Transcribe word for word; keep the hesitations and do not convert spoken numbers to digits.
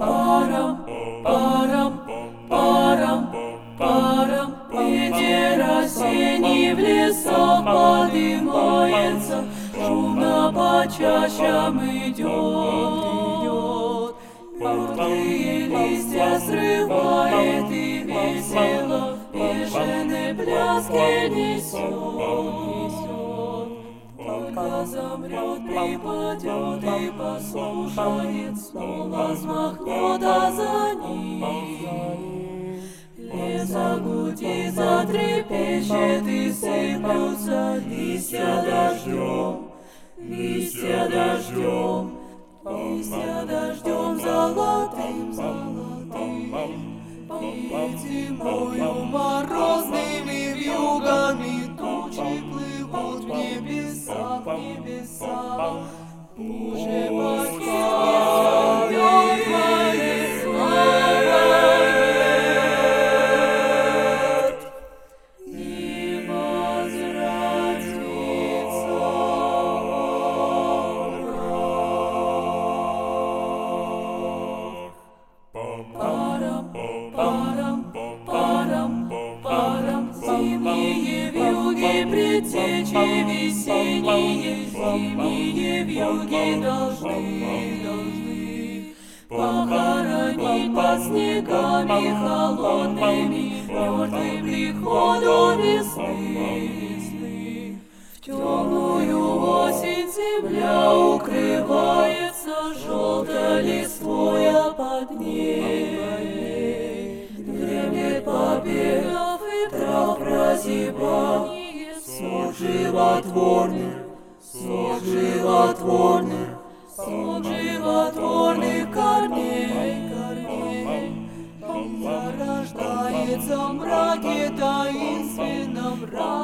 Парам, парам, парам, парам, ветер осенний в лесах подымается, шумно по чащам идет. Мертвые листья срывает и весело бешеные пляски несет. Только замрет, припадет и послушает, снова взмахнет, а за ним лес загудит, затрепещет и сыплются листья дождем, листья дождем, листья дождем золотым, золотым. И зимою морозными вьюгами тучи плывут в небесах, в небесах. Уже покинет мертвое славят и возвратится парам, парам, парам, парам, зимние вьюги, предтечи весенние, зимние вьюги должны, должны похоронить под снегами холодными мертвым приходу весны, весны. В темную осень земля укрывается желтой листвой, а под ней дремлет побегов и трав прозябание, сок животворных, сок животворных, сок животворных корней, корней. Зарождается в мраке таинственном, мраке